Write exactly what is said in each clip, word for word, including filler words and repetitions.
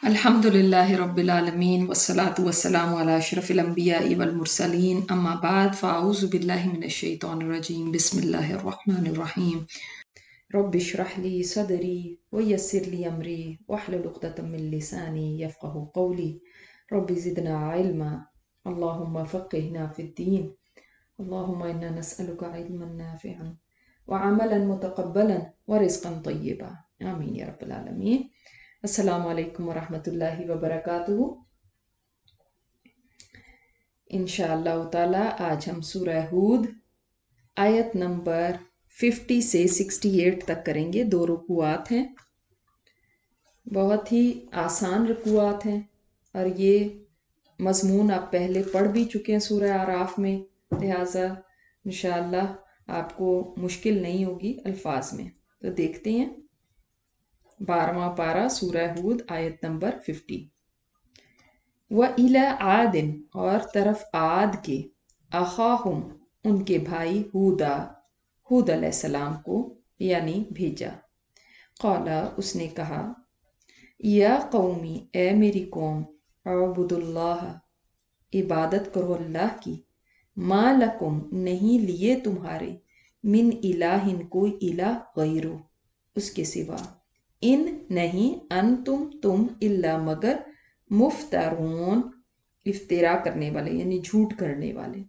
الحمد لله رب العالمين والصلاة والسلام على أشرف الأنبياء والمرسلين أما بعد فأعوذ بالله من الشيطان الرجيم بسم الله الرحمن الرحيم رب اشرح لي صدري ويسر لي أمري واحلل عقدة من لساني يفقه قولي رب زدنا علما اللهم فقهنا في الدين اللهم إنا نسألك علما نافعا وعملا متقبلا ورزقا طيبا آمين يا رب العالمين. السلام علیکم ورحمۃ اللہ وبرکاتہ. انشاءاللہ تعالی آج ہم سورہ ہود آیت نمبر پچاس سے اڑسٹھ تک کریں گے. دو رکوعات ہیں، بہت ہی آسان رکوعات ہیں اور یہ مضمون آپ پہلے پڑھ بھی چکے ہیں سورہ اعراف میں، لہٰذا انشاءاللہ آپ کو مشکل نہیں ہوگی الفاظ میں. تو دیکھتے ہیں بارہواں پارہ سورہ ہود آیت نمبر پچاس. وَإِلَىٰ عَادٍ اور طرف عاد کے، اخاہم ان کے بھائی ہودا، ہود علیہ السلام کو یعنی بھیجا. قالا اس نے کہا، یا قومی اے میری قوم، اعبدوا اللہ عبادت کرو اللہ کی، ما لکم نہیں لیے تمہارے، من الہ کوئی الہ غیرو اس کے سوا، ان نہیں انتم تم الا مگر مفترون افترا کرنے والے یعنی جھوٹ کرنے والے.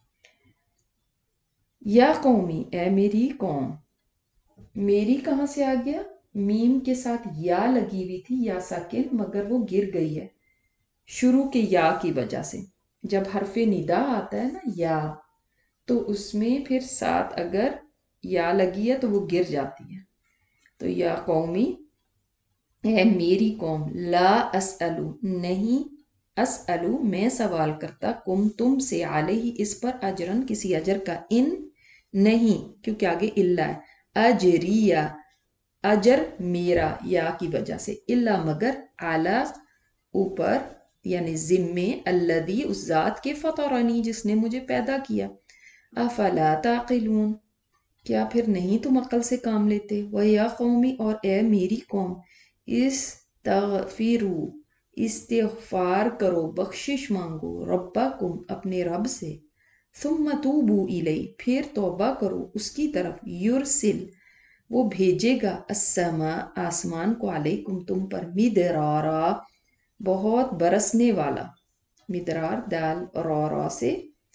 یا قومی اے میری قوم، میری کہاں سے آ گیا؟ میم کے ساتھ یا لگی ہوئی تھی، یا ساکن، مگر وہ گر گئی ہے شروع کے یا کی وجہ سے. جب حرف ندا آتا ہے نا یا، تو اس میں پھر ساتھ اگر یا لگی ہے تو وہ گر جاتی ہے. تو یا قومی اے میری قوم، لا اسألو نہیں، اسألو میں سوال کرتا، کم تم سے، علیہ اس پر، اجرن کسی اجر کا، ان نہیں کیونکہ آگے اللہ ہے، اجریہ اجر میرا یا کی وجہ سے، اللہ مگر، اعلیٰ اوپر یعنی ذمے، الذی اس ذات کے، فطرنی جس نے مجھے پیدا کیا. افلا تعقلون کیا پھر نہیں تم عقل سے کام لیتے. وَيَا قومی اور اے میری قوم، استغفروا استغفار کرو، بخشش مانگو، ربکم اپنے رب سے، ثم توبوا الیہ پھر توبہ کرو اس کی طرف، یرسل وہ بھیجے گا، السماء آسمان کو، علیکم تم پر، مدرارا بہت برسنے والا، مدرار دال را را سے،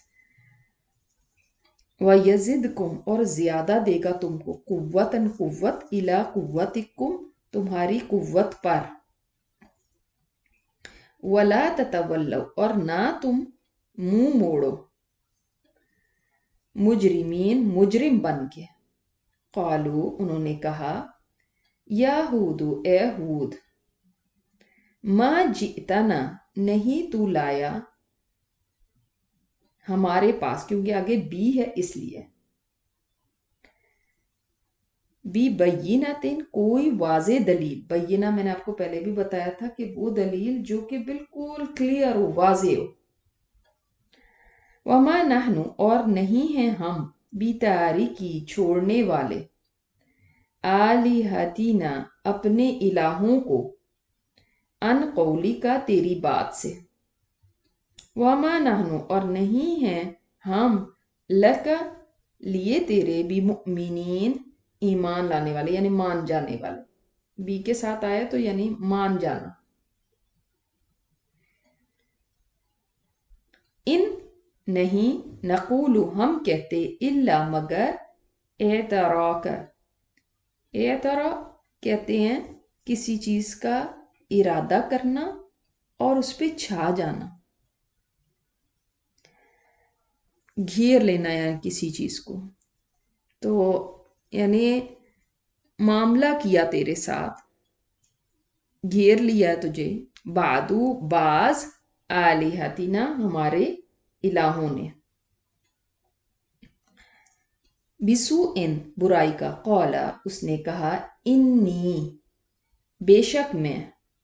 وَيَزِدْكُمْ اور زیادہ دے گا تم کو، قوتاً قوت، اِلیٰ قوتکم تمہاری قوت پر، وَلَا تَتَوَلَّوْا اور نہ تم منہ موڑو، مجرمین مجرم بن کے. قالو انہوں نے کہا، یا ہود اے ہود، ما جئتنا نہیں تو لایا ہمارے پاس، کیونکہ آگے بی ہے اس لیے، بی بیناتن کوئی واضح دلیل. بینہ میں نے آپ کو پہلے بھی بتایا تھا کہ وہ دلیل جو کہ بالکل کلیئر ہو، واضح ہو. وما نحن اور نہیں ہیں ہم، بتارکی چھوڑنے والے، آلہتنا اپنے الہوں کو، ان قولی کا تیری بات سے، وما نحن اور نہیں ہیں ہم، لکا لیے تیرے، بمؤمنین ایمان لانے والے یعنی مان جانے والے. بی کے ساتھ آیا تو یعنی مان جانا. ان نہیں، نقول ہم کہتے، الا مگر، اعترا کر، اعترا کہتے ہیں کسی چیز کا ارادہ کرنا اور اس پہ چھا جانا، گھیر لینا ہے کسی چیز کو. تو یعنی معاملہ کیا تیرے ساتھ، گھیر لیا تجھے، بعدو بعض، آلہتنا ہمارے الہوں نے، بسوء برائی کا، قولا اس نے کہا، انی بے شک میں،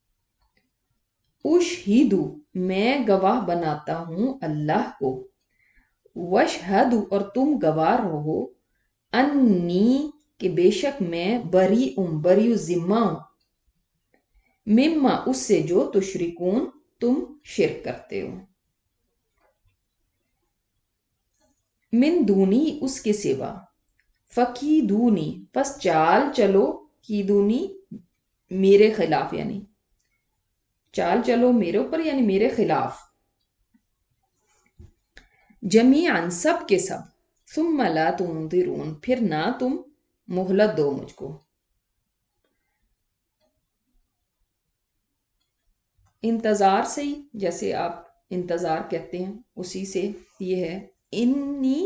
اشہدو میں گواہ بناتا ہوں اللہ کو، وشہد اور تم گواہ رہو، انی کہ بے شک میں، بری ام بری ذمہ ہوں، مما اس سے جو تشرکون تم شرک کرتے ہو، من دونی اس کے سوا، فکی دونی پس چال چلو، کی دونی میرے خلاف، یعنی چال چلو میرے اوپر یعنی میرے خلاف، جمیعاً سب کے سب، ثم لا تنظرون پھر نہ تم مہلت دو مجھ کو۔ انتظار سے ہی جیسے آپ انتظار کہتے ہیں اسی سے یہ ہے، انی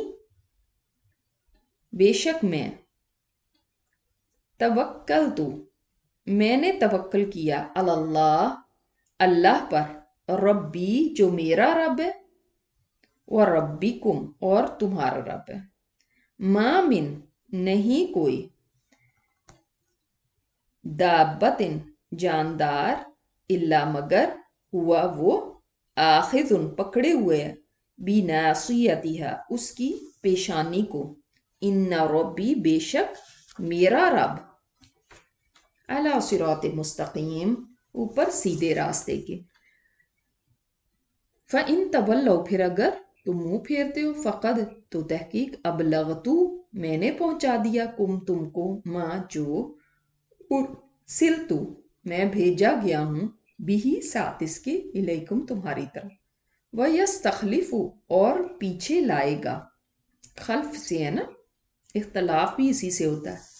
بے شک میں، توکل تو میں نے توکل کیا، اللہ اللہ پر، ربی جو میرا رب ہے، اور ربکم اور تمہارا رب ہے، ما من نہیں کوئی، دابتن جاندار، الا مگر، ہوا وہ، آخذن پکڑے ہوئے، بناصیتہا اس کی پیشانی کو، ان ربی بے شک میرا رب، علی صراط مستقیم اوپر سیدھے راستے کے، فَإِن تولوا پھر اگر تم منہ پھیرتے ہو، فقد تو تحقیق، ابلغتو میں نے پہنچا دیا، کم تم کو، ماں جو، ارسلتو میں بھیجا گیا ہوں، بھی ساتھ اس کے، الیکم تمہاری طرف، وَيَسْتَخْلِفُ اور پیچھے لائے گا، خلف سے ہے نا، اختلاف بھی اسی سے ہوتا ہے،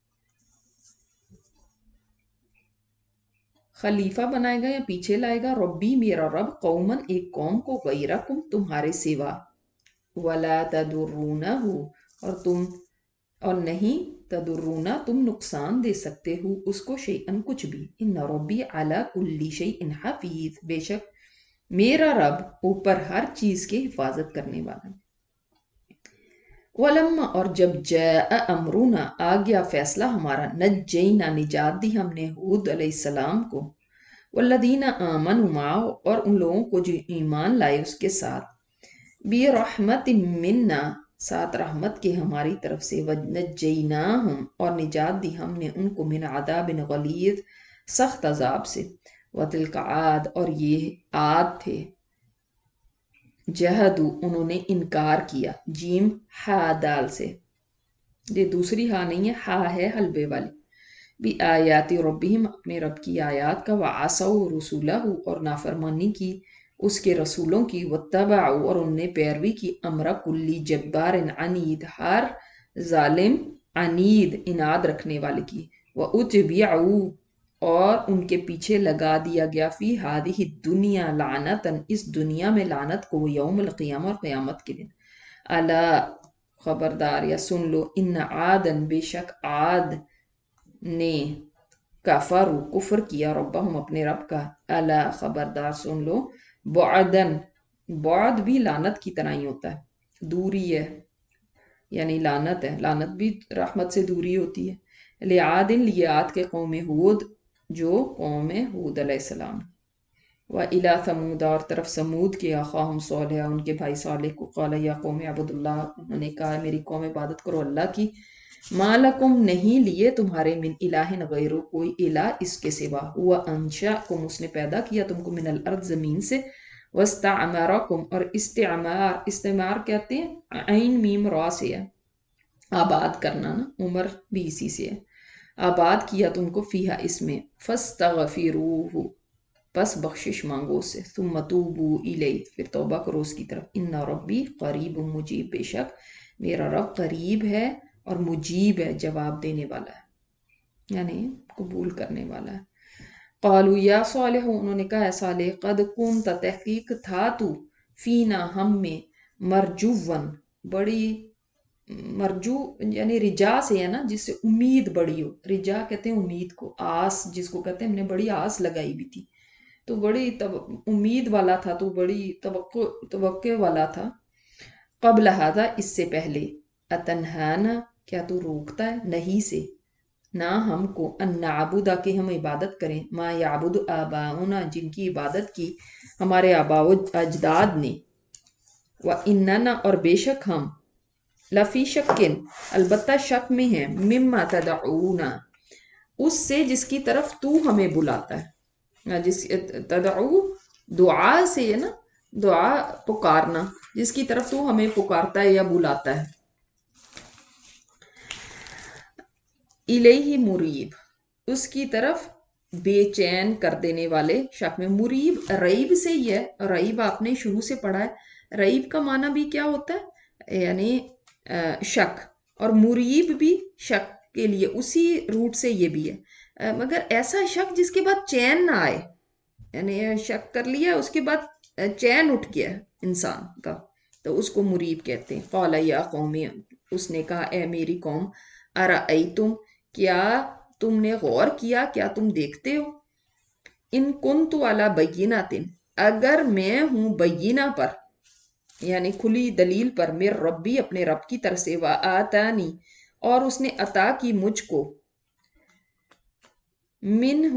خلیفہ بنائے گا یا پیچھے لائے گا، ربی میرا رب، قومن ایک قوم کو، غیرکم تمہارے سوا، ولا تدرونہ اور تم اور نہیں، تدرونا تم نقصان دے سکتے ہو اس کو، شیئن کچھ بھی، ان ربی علی کل شیء حفیظ بے شک میرا رب اوپر ہر چیز کے حفاظت کرنے والا۔ ولما اور جب جاء امرنا آ گیا فیصلہ ہمارا، نجینا نجات دی ہم نے ہود علیہ السلام کو، والذین آمنوا معه اور ان لوگوں کو جو ایمان لائے اس کے ساتھ، برحمت منا ساتھ رحمت کے ہماری طرف سے، ونجیناہم اور نجات دی ہم نے ان کو، من عذاب غلیظ سخت عذاب سے، وتلک عاد اور یہ عاد تھے، جہدو انہوں نے انکار کیا، جیم ہا دال سے، یہ دوسری ہا نہیں ہے، ہا ہے حلبے والی، بھی آیات ربہم اپنے رب کی آیات کا، وعصوا رسولہ اور نافرمانی کی اس کے رسولوں کی، واتبعوا اور انہوں نے پیروی کی، امر کلی جبار عنید ہر ظالم عنید اناد رکھنے والے کی، واتبعوا اور ان کے پیچھے لگا دیا گیا، فی ہادہ دنیا لعنتن اس دنیا میں لعنت کو، یوم القیامہ اور قیامت کے دن، الا خبردار یا سن لو، ان عادن بے شک عاد نے، کفروا کفر کیا، ربہم اپنے رب کا، الا خبردار سن لو، بعدن بعد بھی لعنت کی طرح ہی ہوتا ہے، دوری ہے یعنی لعنت ہے، لعنت بھی رحمت سے دوری ہوتی ہے، لعادن لیاد کے قوم ہود جو قوم ہود علیہ السلام، وَإِلَىٰ ثَمُودَ اور طرف سمود کے، اخاہم صالح ان کے بھائی صالح کو، قال یا قوم اعبدوا اللہ انہوں نے کہا میری قوم عبادت کرو اللہ کی، ما لکم نہیں لیے تمہارے، من الہ غیرو کوئی الہ اس کے سوا، ہوا انشاکم اس نے پیدا کیا تم کو، من الارض زمین سے، واستعمرکم اور استعمار استعمار کہتے ہیں عین میم را سے ہے، آباد کرنا نا، عمر بھی اسی سے ہے، آباد کیا تم کو، فیہا اس میں، فاستغفروہ پس بخشش مانگو اس سے، ثم توبوا الیہ پھر توبہ کرو اس کی طرف، ان ربی قریب مجیب بے شک میرا رب قریب ہے اور مجیب ہے، جواب دینے والا ہے یعنی قبول کرنے والا ہے۔ قالوا یا صالح انہوں نے کہا ہے صالح، قد کنت تحقیق تھا تو، فینا ہم میں، مرجون بڑی، مرجو یعنی رجا سے ہے نا جس سے امید بڑی ہو، رجا کہتے ہیں امید کو، آس جس کو کہتے ہیں ہم نے بڑی آس لگائی بھی تھی، تو بڑی امید والا تھا، تو بڑی توقع توقع والا تھا، قبل ہذا اس سے پہلے، اتنہانا کیا تو روکتا ہے، نہیں سے نہ ہم کو، ان نعبدا کہ ہم عبادت کریں، ما یعبد آباؤنا جن کی عبادت کی ہمارے آباء و اجداد نے، واننا اور بے شک ہم، لفی شکن البتہ شک میں ہیں، مما تدعونا اس سے جس کی طرف تو ہمیں بلاتا ہے، جس تدعو دعا سے ہے نا، دعا پکارنا، جس کی طرف تو ہمیں پکارتا ہے یا بلاتا ہے. الیہ مریب، اس کی طرف بے چین کر دینے والے شک میں. مریب ریب سے ہی ہے، ریب آپ نے شروع سے پڑھا ہے. ریب کا معنی بھی کیا ہوتا ہے؟ یعنی شک، اور مریب بھی شک کے لیے اسی روٹ سے یہ بھی ہے، مگر ایسا شک جس کے بعد چین نہ آئے. یعنی شک کر لیا اس کے بعد چین اٹھ گیا انسان کا، تو اس کو مریب کہتے ہیں. قال یا قومی، اس نے کہا اے میری قوم، ارأیتم، کیا تم نے غور کیا، کیا تم دیکھتے ہو، ان کنت علی بینۃ، اگر میں ہوں بینہ پر، یعنی کھلی دلیل پر، میرے ربی، اپنے رب کی طرف سے، وآتانی، اور اس نے عطا کی مجھ کو، منہ،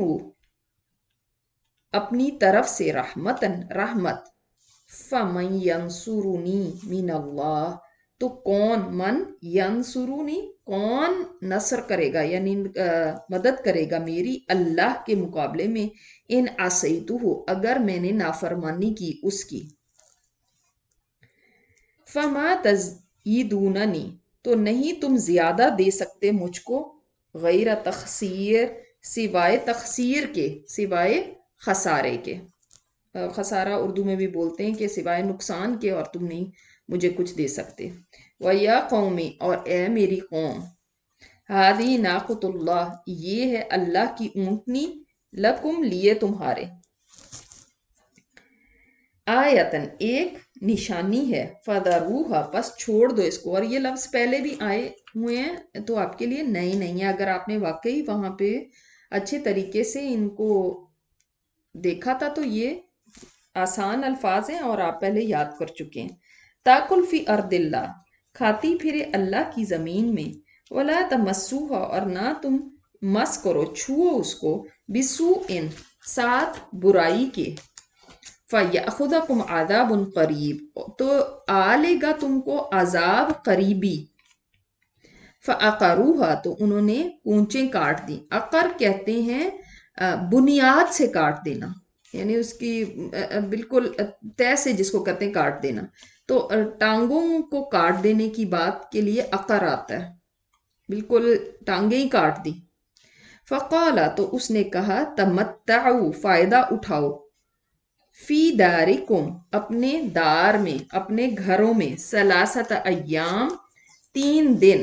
اپنی طرف سے، رحمتن، رحمت، فمن ینصرنی من اللہ، تو کون، من ینصرنی، کون نصر کرے گا، یعنی مدد کرے گا میری اللہ کے مقابلے میں، ان عصیتہ، اگر میں نے نافرمانی کی اس کی. فما تزیدوننی، تو نہیں تم زیادہ دے سکتے مجھ کو، غیر تخسیر، سوائے تخسیر کے، سوائے خسارے کے. خسارہ اردو میں بھی بولتے ہیں کہ سوائے نقصان کے اور تم نہیں مجھے کچھ دے سکتے. وَيَا قَوْمِ، اور اے میری قوم، ہَذِهِ نَاقَةُ اللَّهِ، یہ ہے اللہ کی اونٹنی، لکم، لیے تمہارے، آیتن، ایک نشانی ہے، فَذَرُوهَا، پس چھوڑ دو اس کو. اور یہ لفظ پہلے بھی آئے ہوئے ہیں تو آپ کے لیے نئے نہیں ہیں، اگر آپ نے واقعی وہاں پہ اچھے طریقے سے ان کو دیکھا تھا تو یہ آسان الفاظ ہیں اور آپ پہلے یاد کر چکے ہیں. تاکل فی ارض اللہ، کھاتی پھرے اللہ کی زمین میں، ولا تمسوہا، اور نہ تم مس کرو، چھوؤ اس کو، بسوء، ساتھ برائی کے، فیأخذکم عذاب قریب، تو آ لے گا تم کو عذاب قریبی. فعقروہا، تو انہوں نے پونچیں کاٹ دی. عقر کہتے ہیں بنیاد سے کاٹ دینا، یعنی اس کی بالکل تہ سے جس کو کہتے ہیں کاٹ دینا، تو ٹانگوں کو کاٹ دینے کی بات کے لیے عقر آتا ہے، بالکل ٹانگیں ہی کاٹ دی. فقالا، تو اس نے کہا، تمتعوا، فائدہ اٹھاؤ، فی دارکم، اپنے دار میں، اپنے گھروں میں، ثلاثت ایام، تین دن.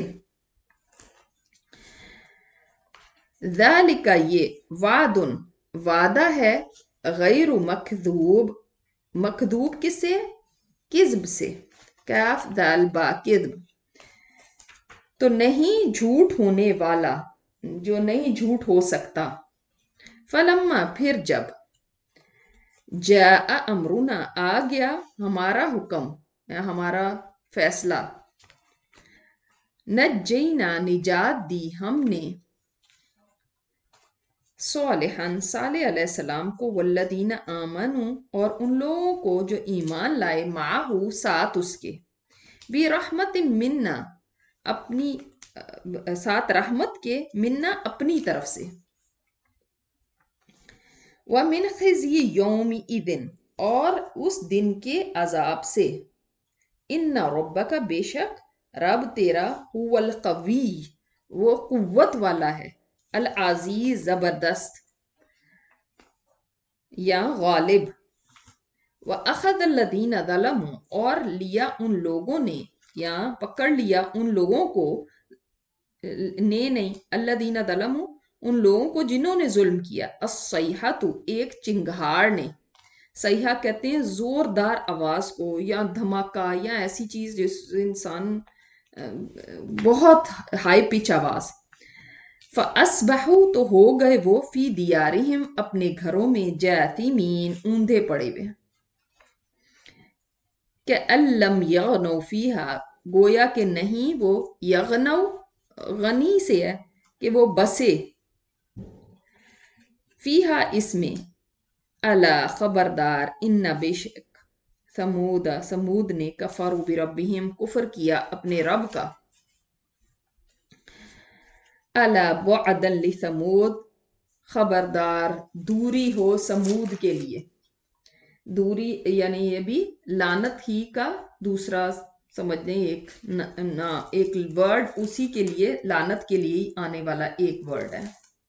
ذالک، یہ، وعد، وعدہ ہے، غیر مکذوب، مکذوب کس سے؟ کذب سے، کاف دال با، کذب، تو نہیں جھوٹ ہونے والا، جو نہیں جھوٹ ہو سکتا. فلما، پھر جب، جاء امرنا، آ گیا ہمارا حکم یا ہمارا فیصلہ، نجینا، نجات دی ہم نے، صالحاً، صالح علیہ السلام کو، والذین آمنوا، اور ان لوگوں کو جو ایمان لائے، معہو، ساتھ اس کے، برحمت منا، اپنی ساتھ رحمت کے، منا، اپنی طرف سے، ومن خزی یومئذ، اور اس دن کے عذاب سے، ان ربک، بے شک رب تیرا، هو القوی، وہ قوت والا ہے، العزیز، زبردست یا غالب. وَأَخَذَ الَّذِينَ ظَلَمُوا، اور لیا ان لوگوں نے، یا پکڑ لیا ان لوگوں کو، نے نہیں، الَّذِينَ ظَلَمُوا، ان لوگوں کو جنہوں نے ظلم کیا، الصَّيْحَةُ، ایک چنگھاڑ نے. صیحہ کہتے ہیں زوردار آواز کو، یا دھماکہ، یا ایسی چیز جس انسان بہت ہائی پچ آواز. فَأَصْبَحُوا، تو ہو گئے وہ، فی دیارہم، اپنے گھروں میں، جاثمین، اوندھے پڑے ہوئے، کَأَن لَّمْ یغنوا فیہا، گویا کہ نہیں وہ، یغنوا غنی سے ہے کہ وہ بسے، فیہا، اس میں، الا، خبردار، ان، بے شک، ثمود، ثمود نے، کفروا بربہم، کفر کیا اپنے رب کا. الا بعدا لثمود، خبردار دوری ہو سمود کے لیے. دوری یعنی یہ بھی لعنت ہی کا دوسرا سمجھ لیں ایک ایک ورڈ اسی کے لیے لعنت کے لیے آنے والا ایک ورڈ ہے.